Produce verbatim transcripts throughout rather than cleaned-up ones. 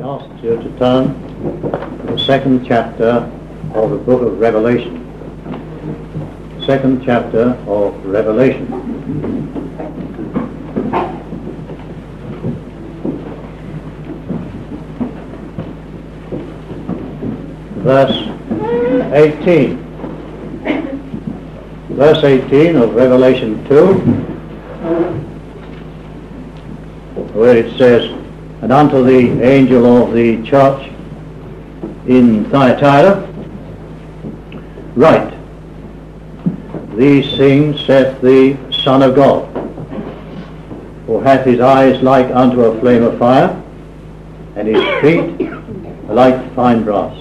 ask you to turn to the second chapter of the book of Revelation. Second chapter of Revelation. Verse eighteen. Verse eighteen of Revelation two, where it says, "And unto the angel of the church in Thyatira write, These things saith the Son of God, who hath his eyes like unto a flame of fire, and his feet like fine brass.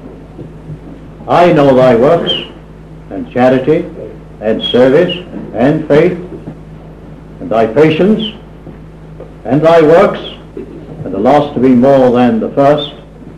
I know thy works, and charity, and service, and faith, and thy patience, and thy works, and the last to be more than the first.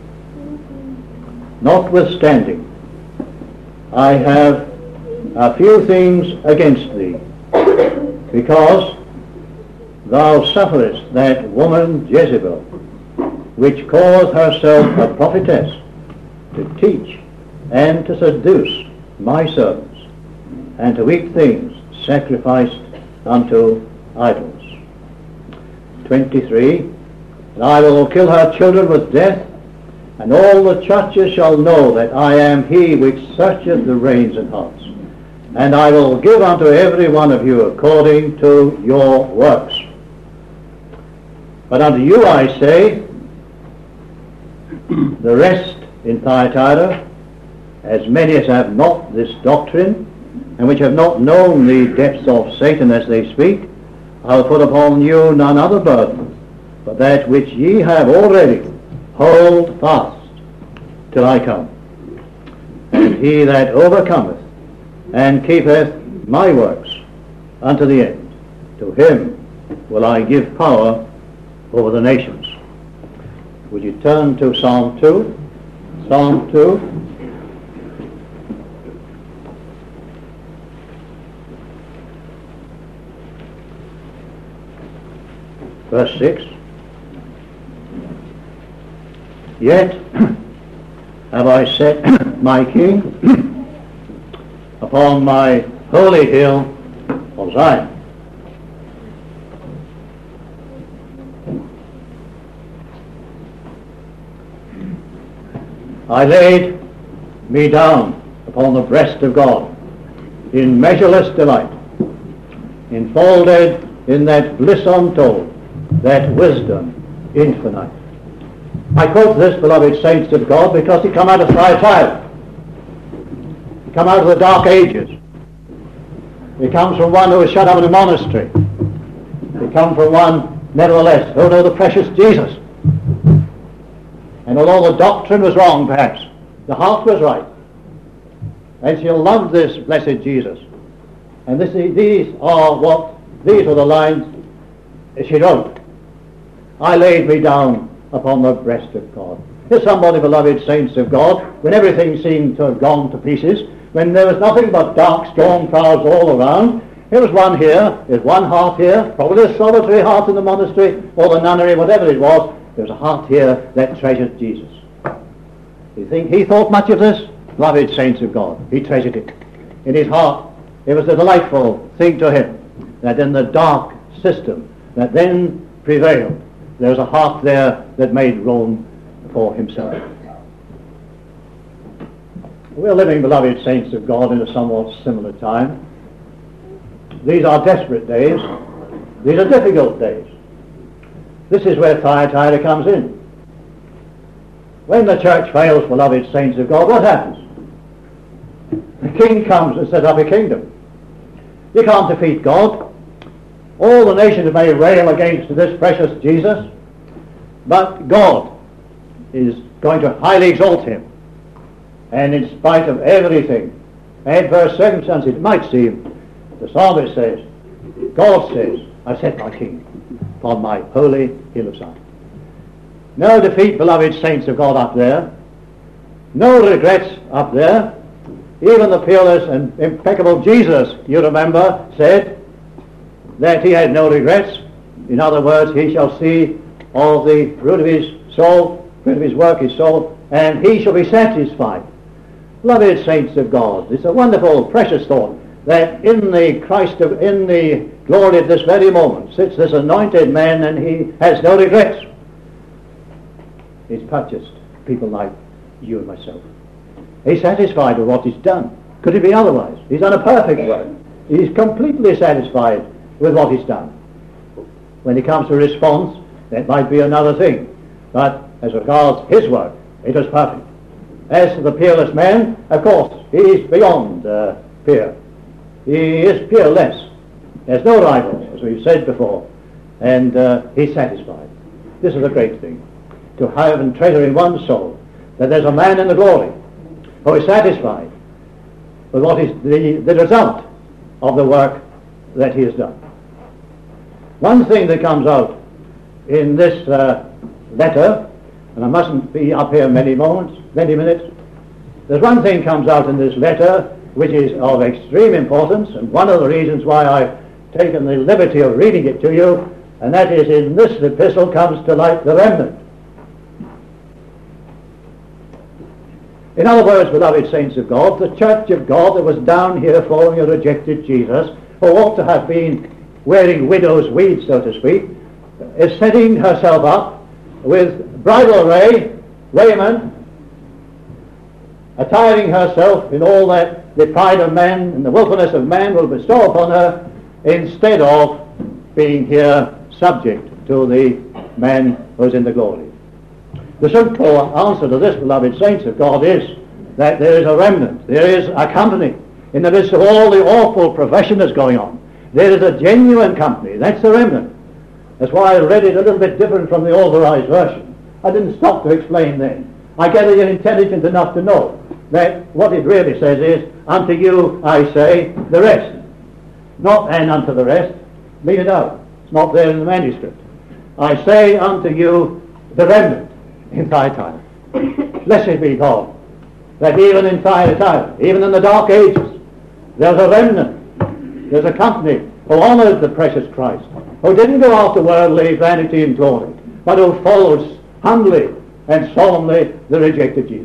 Notwithstanding, I have a few things against thee, because thou sufferest that woman Jezebel, which calleth herself a prophetess, to teach and to seduce my servants, and to eat things sacrificed unto idols. twenty-three. And I will kill her children with death, and all the churches shall know that I am he which searcheth the reins and hearts. And I will give unto every one of you according to your works. But unto you I say, the rest in Thyatira, as many as have not this doctrine, and which have not known the depths of Satan as they speak, I will put upon you none other burden, but that which ye have already, hold fast till I come. And he that overcometh and keepeth my works unto the end, to him will I give power over the nations. Would you turn to Psalm two? Psalm two. Verse six. Yet have I set my king upon my holy hill of Zion. I laid me down upon the breast of God in measureless delight, enfolded in that bliss untold, that wisdom infinite. I quote this, beloved saints of God, because he come out of Thyatira. He come out of the dark ages. He comes from one who was shut up in a monastery. He comes from one, nevertheless, who knew the precious Jesus. And although the doctrine was wrong, perhaps, the heart was right. And she loved this blessed Jesus. And this, these are what, these are the lines she wrote. I laid me down upon the breast of God. Here's somebody, beloved saints of God, when everything seemed to have gone to pieces, when there was nothing but dark storm clouds all around. Here was one here, there's one heart here, probably a solitary heart in the monastery or the nunnery, whatever it was. There was a heart here that treasured Jesus. You think he thought much of this? Beloved saints of God, he treasured it in his heart. It was a delightful thing to him that in the dark system that then prevailed, there was a heart there that made room for himself. We're living, beloved saints of God, in a somewhat similar time. These are desperate days. These are difficult days. This is where Thyatira comes in. When the church fails, beloved saints of God, what happens? The king comes and sets up a kingdom. You can't defeat God. All the nations may rail against this precious Jesus, but God is going to highly exalt him. And in spite of everything, adverse circumstances, it might seem, the psalmist says, God says, I set my king upon my holy hill of Zion. No defeat, beloved saints of God, up there. No regrets up there. Even the peerless and impeccable Jesus, you remember, said that he had no regrets. In other words, he shall see all the fruit of his soul fruit of his work is sown, and he shall be satisfied. Beloved saints of God, it's a wonderful, precious thought that in the Christ of, in the glory at this very moment sits this anointed man, and he has no regrets. He's purchased people like you and myself. He's satisfied with what he's done. Could it be otherwise? He's done a perfect work. He's completely satisfied with what he's done. When it comes to response, that might be another thing. But as regards his work, it was perfect. As to the peerless man, of course, he's beyond uh, peer. He is peerless. There's no rivals, as we've said before. And uh, he's satisfied. This is a great thing, to have and treasure in one's soul that there's a man in the glory who is satisfied with what is the, the result of the work that he has done. One thing that comes out in this uh, letter, and I mustn't be up here many moments, many minutes, there's one thing comes out in this letter which is of extreme importance, and one of the reasons why I've taken the liberty of reading it to you, and that is in this epistle comes to light the remnant. In other words, beloved saints of God, the church of God that was down here following a rejected Jesus, who ought to have been wearing widow's weeds, so to speak, is setting herself up with bridal array, raiment, attiring herself in all that the pride of man and the wilfulness of man will bestow upon her, instead of being here subject to the man who is in the glory. The simple answer to this, beloved saints of God, is that there is a remnant, there is a company in the midst of all the awful profession that's going on. There is a genuine company. That's the remnant. That's why I read it a little bit different from the Authorized Version. I didn't stop to explain then. I gather you're intelligent enough to know that what it really says is, unto you I say the rest. Not and unto the rest. Leave it out. It's not there in the manuscript. I say unto you the remnant in Thyatira. Blessed be God, that even in Thyatira, even in the dark ages, there's a remnant, there's a company who honored the precious Christ, who didn't go after worldly vanity and glory, but who followed humbly and solemnly the rejected Jesus.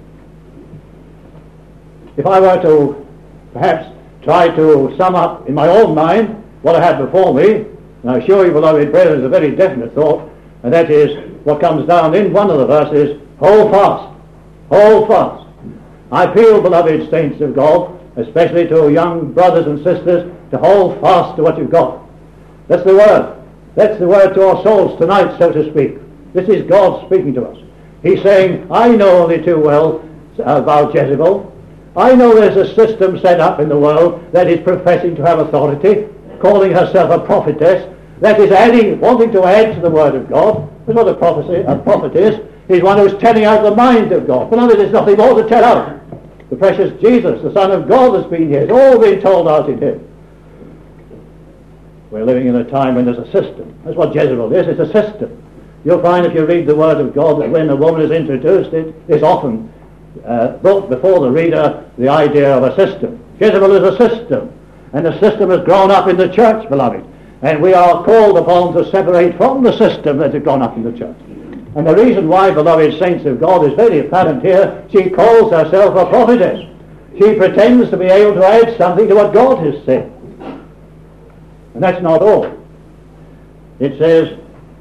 If I were to perhaps try to sum up in my own mind what I have before me, and I assure you, beloved brethren, is a very definite thought, and that is what comes down in one of the verses, hold fast, hold fast. I appeal, beloved saints of God, especially to young brothers and sisters, to hold fast to what you've got. That's the word. That's the word to our souls tonight, so to speak. This is God speaking to us. He's saying, I know only too well about Jezebel. I know there's a system set up in the world that is professing to have authority, calling herself a prophetess, that is adding, wanting to add to the word of God. That's what a, prophecy, a prophet is. He's one who's telling out the mind of God. Beloved, there's nothing more to tell out. The precious Jesus, the Son of God, has been here. It's all been told out in him. We're living in a time when there's a system. That's what Jezebel is. It's a system. You'll find if you read the Word of God that when a woman is introduced, it is often uh, brought before the reader the idea of a system. Jezebel is a system. And the system has grown up in the church, beloved. And we are called upon to separate from the system that has grown up in the church. And the reason why, beloved saints of God, is very apparent here. She calls herself a prophetess. She pretends to be able to add something to what God has said. And that's not all. It says,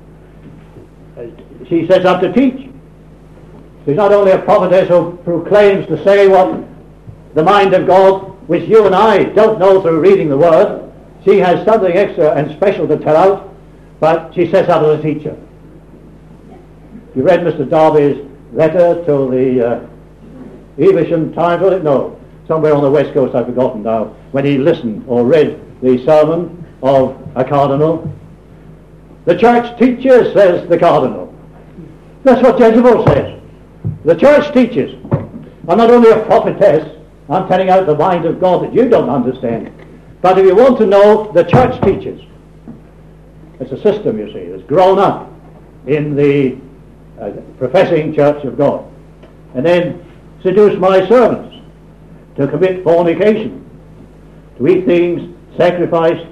she sets up to teach. She's not only a prophetess who proclaims to say what the mind of God, which you and I don't know through reading the Word. She has something extra and special to tell out, but she sets up as a teacher. You read Mister Darby's letter to the uh, Evesham Times, was it? No, somewhere on the West Coast, I've forgotten now, when he listened or read the sermon of a cardinal. The church teaches, says the cardinal. That's what Jezebel says. The church teaches. I'm not only a prophetess, I'm telling out the mind of God that you don't understand. But if you want to know, the church teaches. It's a system, you see, that's grown up in the uh, professing church of God. And then seduce my servants to commit fornication, to eat things sacrificed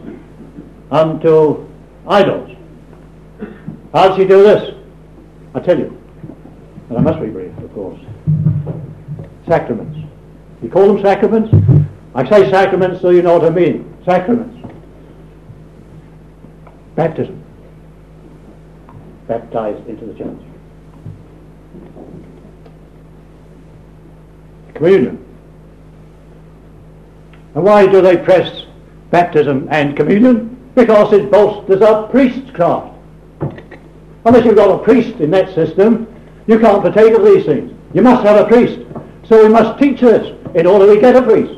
unto idols. How'd she do this? I tell you. And I must be brief, of course. Sacraments. You call them sacraments? I say sacraments so you know what I mean. Sacraments. Baptism. Baptized into the church. Communion. And why do they press baptism and communion? Because it boasts as a priestcraft. Unless you've got a priest in that system, you can't partake of these things. You must have a priest. So we must teach this in order to get a priest.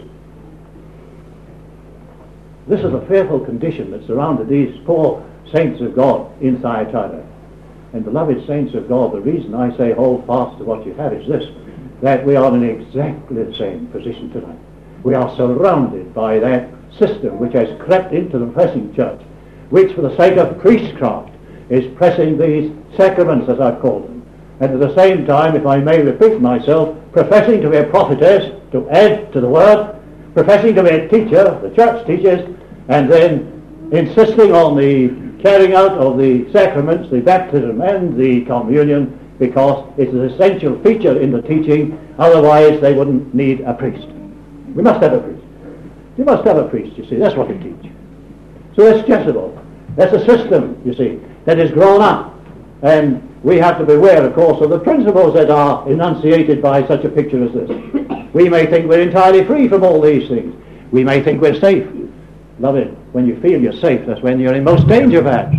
This is a fearful condition that surrounded these poor saints of God in Thyatira. And beloved saints of God, the reason I say hold fast to what you have is this, that we are in exactly the same position tonight. We are surrounded by that system which has crept into the pressing church, which for the sake of priestcraft is pressing these sacraments, as I've called them, and at the same time, if I may repeat myself, professing to be a prophetess, to add to the word, professing to be a teacher, the church teaches, and then insisting on the carrying out of the sacraments, the baptism and the communion, because it's an essential feature in the teaching, otherwise they wouldn't need a priest. We must have a priest. You must have a priest, you see, that's what we teach. So that's Jezebel. That's a system, you see, that is grown up, and we have to beware, of course, of the principles that are enunciated by such a picture as this. We may think we're entirely free from all these things. We may think we're safe. Love it. When you feel you're safe, that's when you're in most danger, perhaps.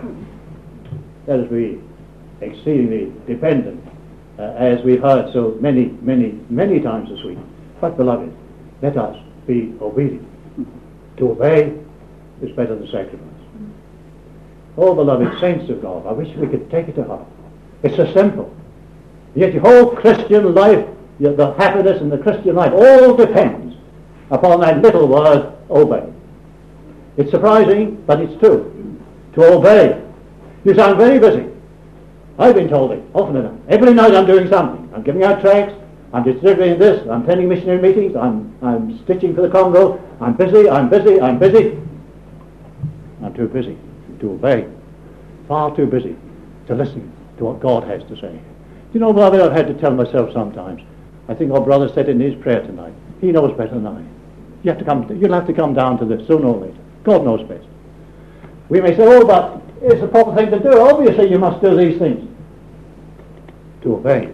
Let us be exceedingly dependent, uh, as we've heard so many, many, many times this week. But, beloved, let us be obedient. To obey is better than sacrifice. Oh, beloved saints of God, I wish we could take it to heart. It's so simple. Yet your whole Christian life, your, the happiness in the Christian life, all depends upon that little word, obey. It's surprising, but it's true. To obey. You sound very busy. I've been told it often enough. Every night I'm doing something. I'm giving out tracts. I'm distributing this. I'm attending missionary meetings. I'm, I'm stitching for the Congo. I'm busy. I'm busy. I'm busy. I'm too busy to obey. Far too busy to listen to what God has to say. You know, beloved, I've had to tell myself sometimes. I think our brother said in his prayer tonight. He knows better than I. You have to come. To, you'll have to come down to this sooner or later. God knows best. We may say, oh, but it's the proper thing to do. Obviously, you must do these things. To obey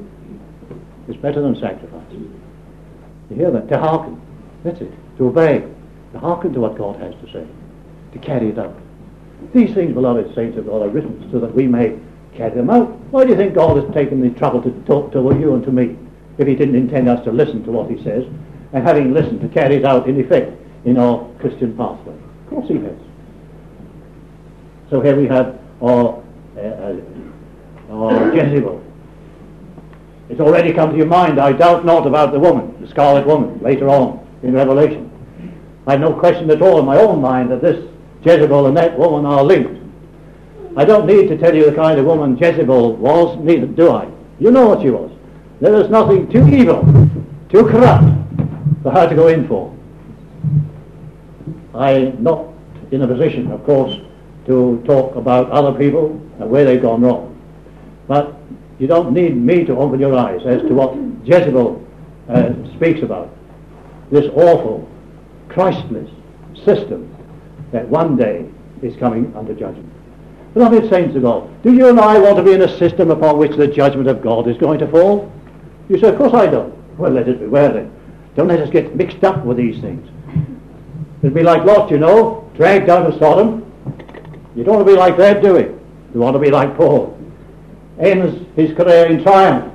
is better than sacrifice. You hear that? To hearken. That's it. To obey. To hearken to what God has to say. To carry it out. These things, beloved saints of God, are written so that we may carry them out. Why do you think God has taken the trouble to talk to you and to me, if he didn't intend us to listen to what he says, and having listened, to carry it out in effect in our Christian pathway? Of course he has. So here we have our, uh, our Jezebel. It's already come to your mind, I doubt not, about the woman, the scarlet woman, later on in Revelation. I have no question at all in my own mind that this Jezebel and that woman are linked. I don't need to tell you the kind of woman Jezebel was, neither do I. You know what she was. There is nothing too evil, too corrupt for her to go in for. I'm not in a position, of course, to talk about other people and where they've gone wrong. But you don't need me to open your eyes as to what Jezebel uh, speaks about. This awful, Christless system that one day is coming under judgment. Beloved saints of God, do you and I want to be in a system upon which the judgment of God is going to fall? You say, of course I don't. Well, let us beware then. Don't let us get mixed up with these things. It'd be like Lot, you know, dragged out of Sodom. You don't want to be like that, do we? You want to be like Paul. Ends his career in triumph.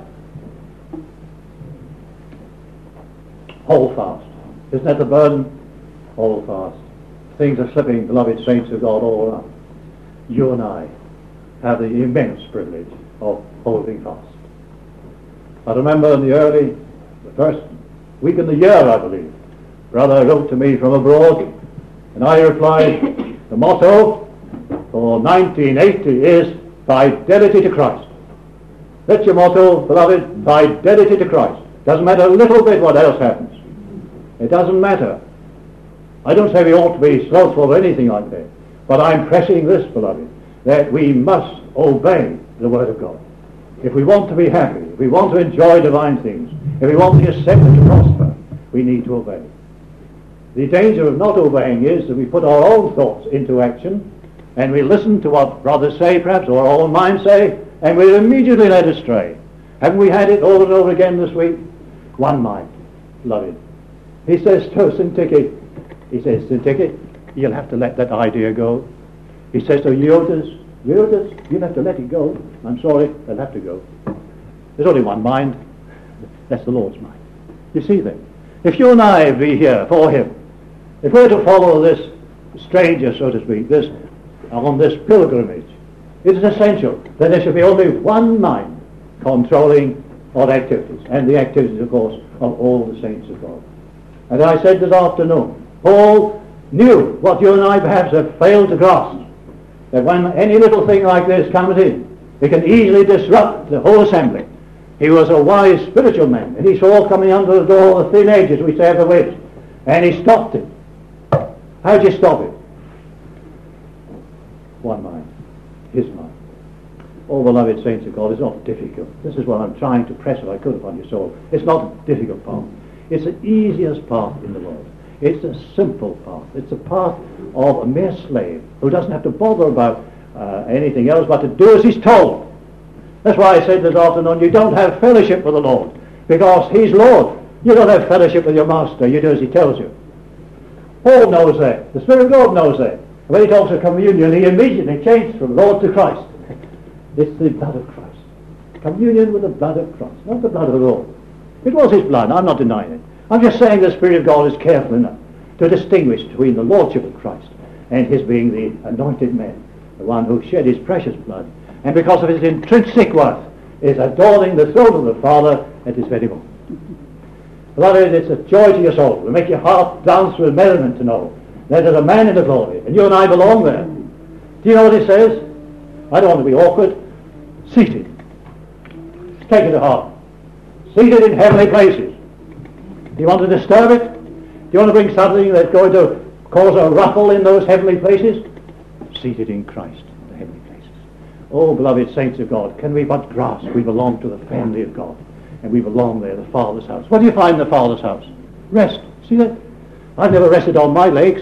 Hold fast. Isn't that the burden? Hold fast. Things are slipping, beloved saints of God, all around. You and I have the immense privilege of holding fast. I remember in the early, the first week in the year, I believe, brother wrote to me from abroad, and I replied, the motto for nineteen eighty is fidelity to Christ. That's your motto, beloved, fidelity to Christ. Doesn't matter a little bit what else happens. It doesn't matter. I don't say we ought to be slothful or anything like that, but I'm pressing this, beloved, that we must obey the Word of God. if we want to be happy, if we want to enjoy divine things, if we want the assembly to prosper, we need to obey. The danger of not obeying is that we put our own thoughts into action, and we listen to what brothers say, perhaps, or our own minds say, and we're immediately led astray. Haven't we had it over and over again this week? One mind, beloved. He says to Syntyche, he says, Syntyche, you'll have to let that idea go. He says to Euodas, Euodas, you'll have to let it go. I'm sorry, they'll have to go. There's only one mind. That's the Lord's mind. You see then, if you and I be here for him, if we're to follow this stranger, so to speak, this on this pilgrimage, it is essential that there should be only one mind controlling our activities, and the activities, of course, of all the saints of God. And I said this afternoon, Paul knew what you and I perhaps have failed to grasp, that when any little thing like this comes in, it can easily disrupt the whole assembly. He was a wise spiritual man, and he saw coming under the door the thin edges which they have the wedge, and he stopped it. How did you stop it? One mind, his mind. Oh, beloved saints of God, it's not difficult. This is what I'm trying to press if I could upon your soul. It's not a difficult path. It's the easiest path in the world. It's a simple path. It's a path of a mere slave who doesn't have to bother about uh, anything else but to do as he's told. That's why I said this afternoon, you don't have fellowship with the Lord because he's Lord. You don't have fellowship with your master. You do as he tells you. Paul knows that. The Spirit of God knows that. When he talks of communion, he immediately changed from Lord to Christ. It's the blood of Christ. Communion with the blood of Christ, not the blood of the Lord. It was his blood. I'm not denying it. I'm just saying the Spirit of God is careful enough to distinguish between the Lordship of Christ and his being the anointed man, the one who shed his precious blood, and because of his intrinsic worth is adorning the throne of the Father at this very moment. Beloved, it's a joy to your soul. It will make your heart dance with merriment to know that there's a man in the glory, and you and I belong there. Do you know what he says? I don't want to be awkward. Seated. Take it to heart. Seated in heavenly places. Do you want to disturb it? Do you want to bring something that's going to cause a ruffle in those heavenly places? Seated in Christ, the heavenly places. Oh, beloved saints of God, can we but grasp we belong to the family of God, and we belong there, the Father's house. What do you find in the Father's house? Rest. See that? I've never rested on my legs.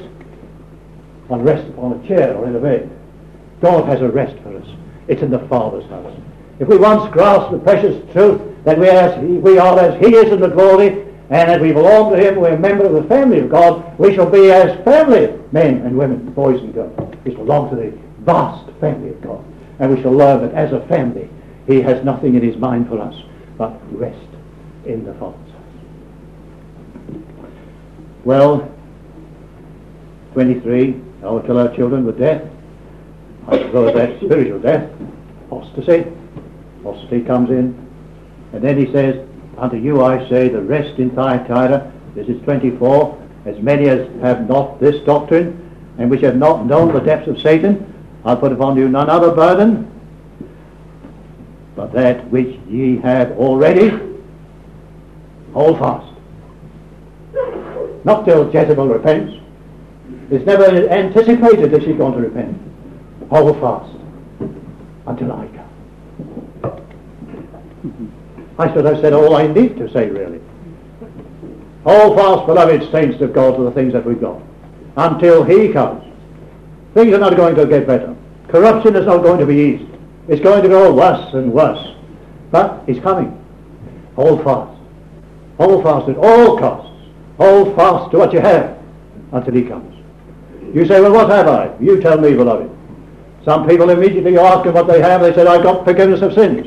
I'll rest upon a chair or in a bed. God has a rest for us. It's in the Father's house. If we once grasp the precious truth that we, as he, we are as he is in the glory, and as we belong to him, we're a member of the family of God, we shall be as family, men and women, boys and girls. We shall belong to the vast family of God. And we shall learn that as a family, he has nothing in his mind for us but rest in the Father's house. Well, twenty-three, I will kill our children with death. I suppose that's spiritual death. Apostasy. Apostasy comes in. And then he says, unto you I say, the rest in Thyatira. This is twenty-four. As many as have not this doctrine, and which have not known the depths of Satan, I'll put upon you none other burden, but that which ye have already. Hold fast. Not till Jezebel repents. It's never anticipated that she's going to repent. Hold fast until I come. I should have said all I need to say, really. Hold fast, beloved saints of God, to the things that we've got, until he comes. Things are not going to get better. Corruption is not going to be eased. It's going to grow worse and worse. But he's coming. Hold fast. Hold fast at all costs. Hold fast to what you have until he comes. You say, well, what have I? You tell me, beloved. Some people immediately ask them what they have. They said, I've got forgiveness of sins.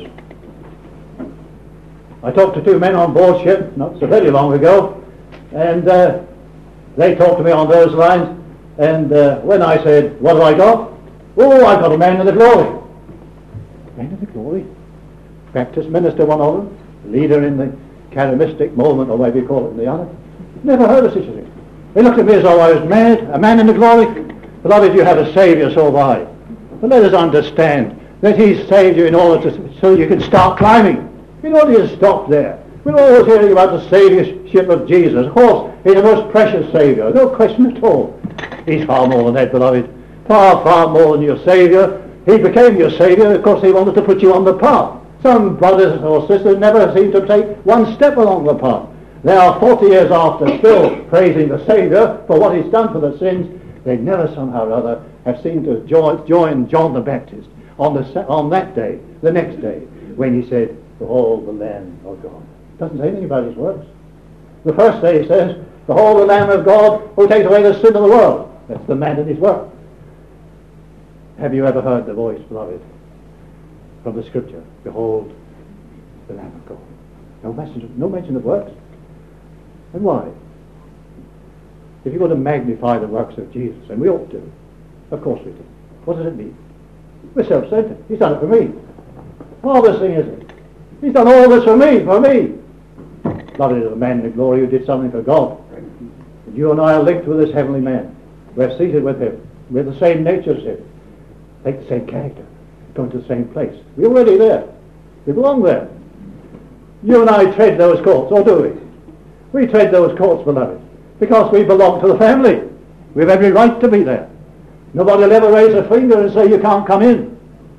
I talked to two men on board ship not so very long ago, and uh, they talked to me on those lines, and uh, when I said, what have I got? Oh, I've got a man in the glory. Man in the glory? Baptist minister, one of them, leader in the charismatic movement, or whatever you call it in the other. Never heard of such a thing. They looked at me as though I was mad. A man in the glory? Beloved, you have a Saviour, so have I. But let us understand that he's saved you in order to, so you can start climbing. You don't need to stop there. We're always hearing about the saviourship of Jesus. Of course, he's the most precious Saviour. No question at all. He's far more than that, beloved. Far, far more than your Saviour. He became your Saviour because he wanted to put you on the path Some brothers or sisters never seem to take one step along the path. They are forty years after still praising the Saviour for what he's done for the sins. They never somehow or other have seemed to join, join John the Baptist on, the, on that day, the next day, when he said, behold the Lamb of God. Doesn't say anything about his works. The first day he says, behold the Lamb of God who takes away the sin of the world. That's the man and his work. Have you ever heard the voice, beloved, from the Scripture? Behold the Lamb of God. No mention of, no mention of works. And why? If you're going to magnify the works of Jesus, and we ought to, of course we do. What does it mean? We're self-centered. He's done it for me. Marvelous thing, isn't it? He's done all this for me, for me. Lovely little man in glory who did something for God. And you and I are linked with this heavenly man. We're seated with him. We have the same nature as him. Take the same character. Going to the same place. We're already there. We belong there. You and I tread those courts, or do we? We tread those courts, beloved, because we belong to the family. We have every right to be there. Nobody will ever raise a finger and say you can't come in.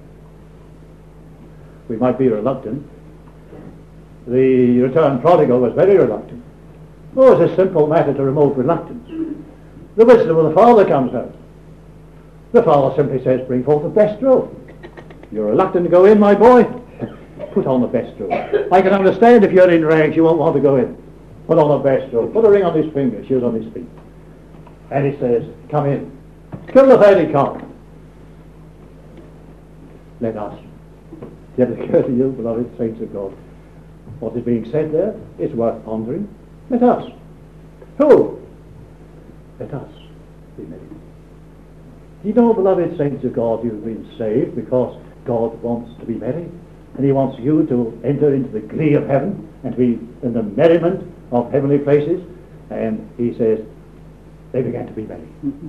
We might be reluctant. The returned prodigal was very reluctant. Oh, it's a simple matter to remove reluctance. The wisdom of the Father comes out. The Father simply says, bring forth the best robe. You're reluctant to go in, my boy? Put on the best robe. I can understand if you're in rags, you won't want to go in. Put on the best robe. Put a ring on his finger, shoes on his feet. And he says, come in. Kill the fatty calf. Let us. Yet it occurs to you, beloved saints of God, what is being said there is worth pondering. Let us. Who? Let us be made. You know, beloved saints of God, you've been saved because God wants to be merry, and he wants you to enter into the glee of heaven and to be in the merriment of heavenly places. And he says, they began to be merry. Mm-hmm.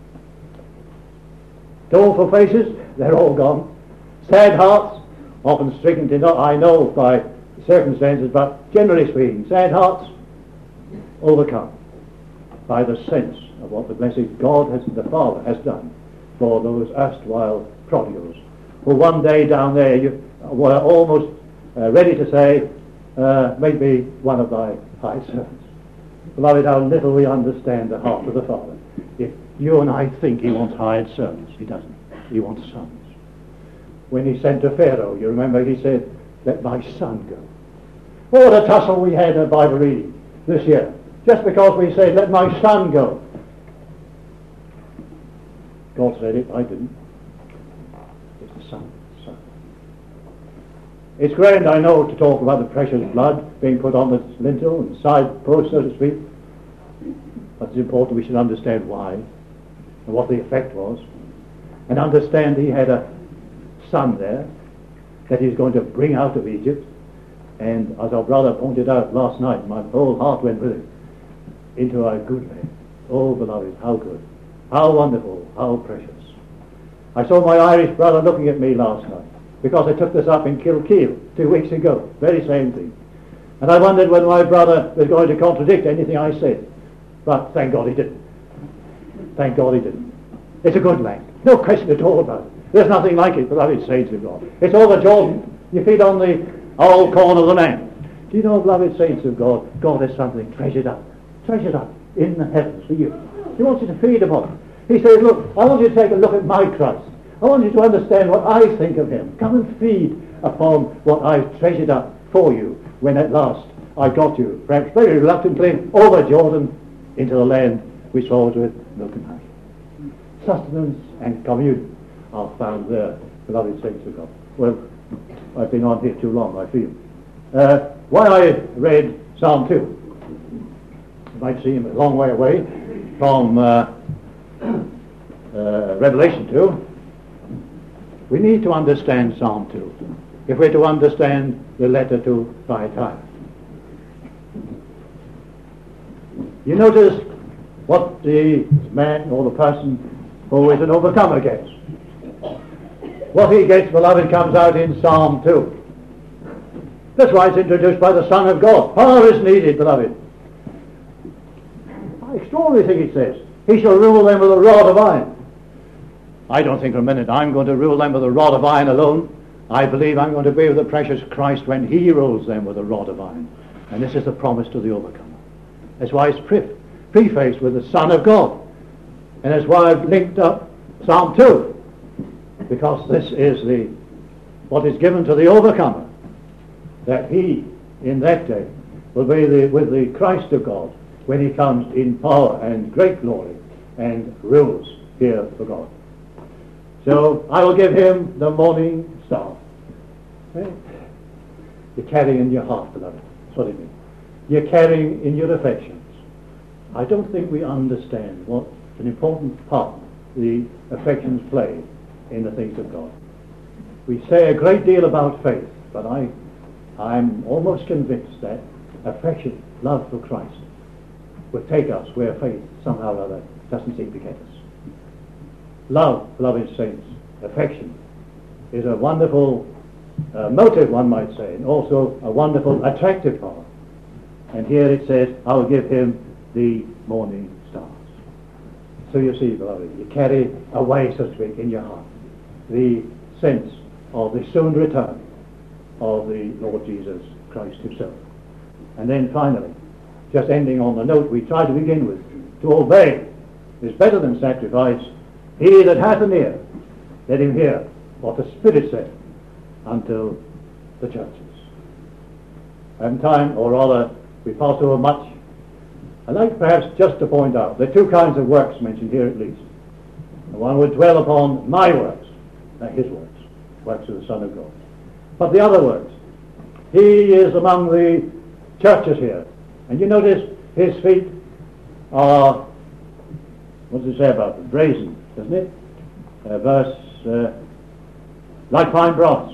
Doleful faces, they're all gone. Sad hearts, often stricken to not, I know by circumstances, but generally speaking, sad hearts overcome by the sense of what the blessed God has, the Father has done for those erstwhile prodigals, who one day down there you were almost uh, ready to say, uh, make me one of thy high servants. Beloved, how little we understand the heart of the Father. If you and I think he wants hired servants, he doesn't. He wants sons. When he sent to Pharaoh, you remember he said, let my son go. Oh, what a tussle we had at Bible reading this year, just because we said, let my son go. God said it, I didn't. It's the son, son. It's grand, I know, to talk about the precious blood being put on the lintel and side post, so to speak. But it's important we should understand why and what the effect was, and understand he had a son there that he's going to bring out of Egypt. And as our brother pointed out last night, my whole heart went with it, into a good land. Oh, beloved, how good, how wonderful, how precious. I saw my Irish brother looking at me last night, because I took this up in Kilkeel two weeks ago, very same thing. And I wondered whether my brother was going to contradict anything I said. But thank God he didn't. Thank God he didn't. It's a good land, no question at all about it. There's nothing like it, beloved saints of God. It's over Jordan. You feed on the old corn of the land. Do you know, beloved saints of God, God has something treasured up, treasured up in the heavens for you. He wants you to feed upon it. He says, look, I want you to take a look at my Christ. I want you to understand what I think of him. Come and feed upon what I've treasured up for you when at last I got you, perhaps very reluctantly, over Jordan into the land which flows with milk and honey. Sustenance and communion are found there, beloved saints of God. Well, I've been on here too long, I feel. Uh, why I read Psalm two, it might seem a long way away from uh, uh, Revelation two. We need to understand Psalm two if we're to understand the letter to Thyatira. You notice what the man or the person who is an overcomer gets. What he gets, beloved, comes out in Psalm two. That's why it's introduced by the Son of God. Power is needed, beloved. Extraordinary thing it says. He shall rule them with a rod of iron. I don't think for a minute I'm going to rule them with a rod of iron alone. I believe I'm going to be with the precious Christ when he rules them with a rod of iron. And this is the promise to the overcomer. That's why it's pre- prefaced with the Son of God. And that's why I've linked up Psalm two. Because this is the what is given to the overcomer. That he, in that day, will be the, with the Christ of God when he comes in power and great glory and rules here for God. So I will give him the morning star. Eh? You're carrying in your heart, beloved. That's what it means. You're carrying in your affections. I don't think we understand what an important part the affections play in the things of God. We say a great deal about faith, but I, I'm almost convinced that affection, love for Christ, will take us where faith somehow or other doesn't seem to get us. Love, beloved saints, affection is a wonderful uh, motive, one might say, and also a wonderful attractive power. And here it says, I will give him the morning stars. So you see, beloved, you carry away, so to speak, in your heart the sense of the soon return of the Lord Jesus Christ himself. And then finally, just ending on the note we try to begin with, to obey is better than sacrifice. He that hath an ear, let him hear what the Spirit saith unto the churches. And time, or rather, we pass over much. I'd like perhaps just to point out there are two kinds of works mentioned here at least. The one would dwell upon my works, not his works, works of the Son of God. But the other works, he is among the churches here. And you notice his feet are, what does it say about them? Brazen, doesn't it? Uh, verse, uh, like fine brass.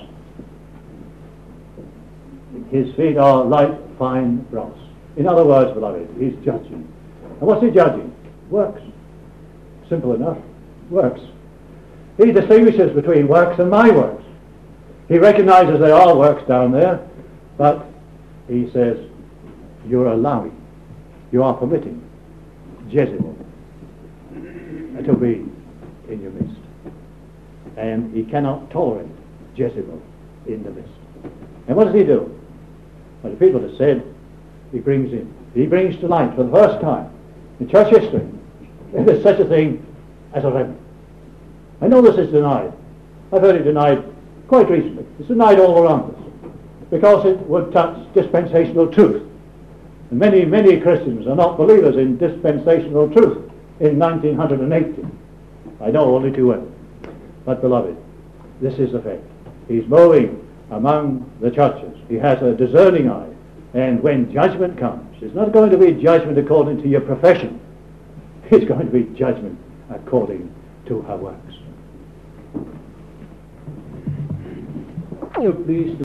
His feet are like fine brass. In other words, beloved, he's judging. And what's he judging? Works. Simple enough. Works. He distinguishes between works and my works. He recognizes there are works down there, but he says, you're allowing, you are permitting Jezebel to be in your midst. And he cannot tolerate Jezebel in the midst. And what does he do? Well, the people have said, he brings in, he brings to light for the first time in church history, there's such a thing as a remnant. I know this is denied. I've heard it denied quite recently. It's denied all around us because it would touch dispensational truth. And many, many Christians are not believers in dispensational truth in nineteen eighty. I know only too well. But, beloved, this is the fact. He's moving among the churches. He has a discerning eye. And when judgment comes, it's not going to be judgment according to your profession. It's going to be judgment according to her works. You're pleased to